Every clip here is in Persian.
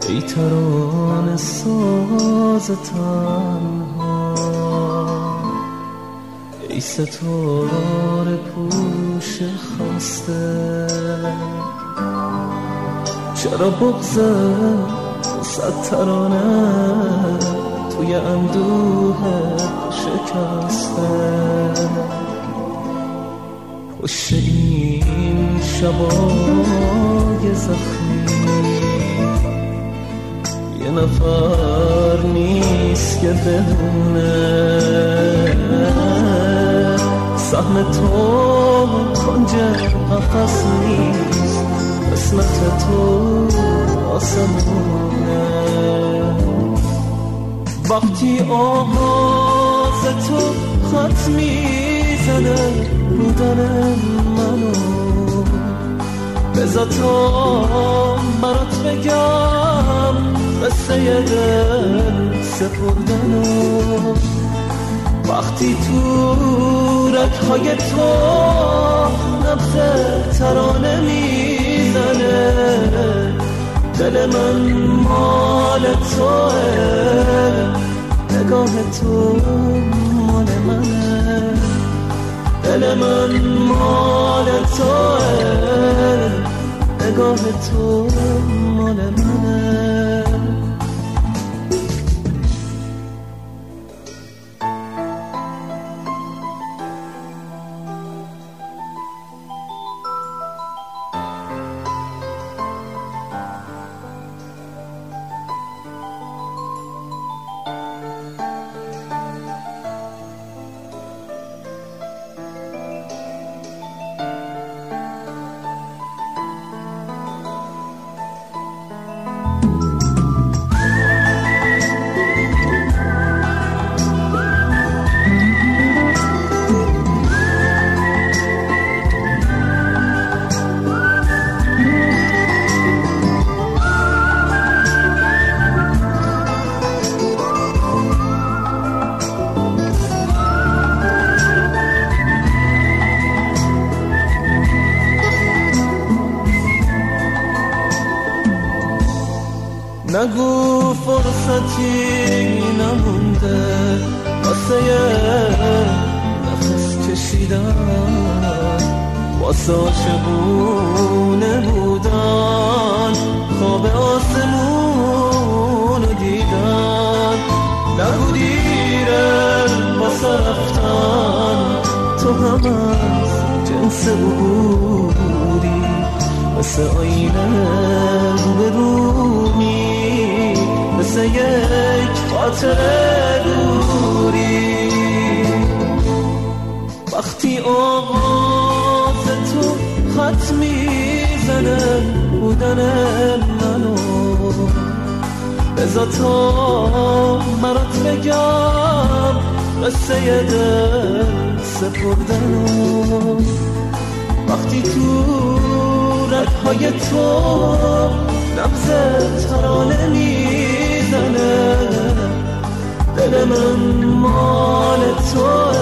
ای ترانه ساز تنها، ای ستاره پوش خسته، چرا بغض صد ترانه توی اندوه شکسته؟ پشت این شبای زخمی یه نفر نیست که بدونه سهم تو کنج قفس نیست، قسمت تو آسمونه. وقتی آواز تو خط میزنه رو دل منو، بذار تا برات بگم قصه دل سپردنو. وقتی تو رگ‌های تو نبض ترانه میزنه، دل من مال توه، نگاه تو مال منه، دل من مال توه، نگاه تو مال منه. نگو فرصتی نمونده واسه نفس کشیدن، واسه عاشقونه بودن، خواب آسمون رو دیدن. نگو دیره واسه رفتن، تو هم از جنس بودی، مثل آینه روبرومی، مثل یک خاطره دوری. وقتی آواز تو خط میزنه بودن منو، بذار تا برات بگم قصه دل سپردنو. وقتی تو رگ‌های تو نبض ترانه میزنه، دل من مال توه،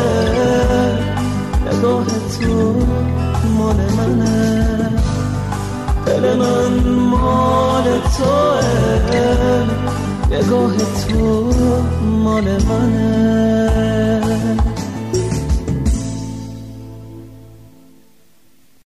نگاه تو مال منه، دل من مال توه، نگاه تو مال منه.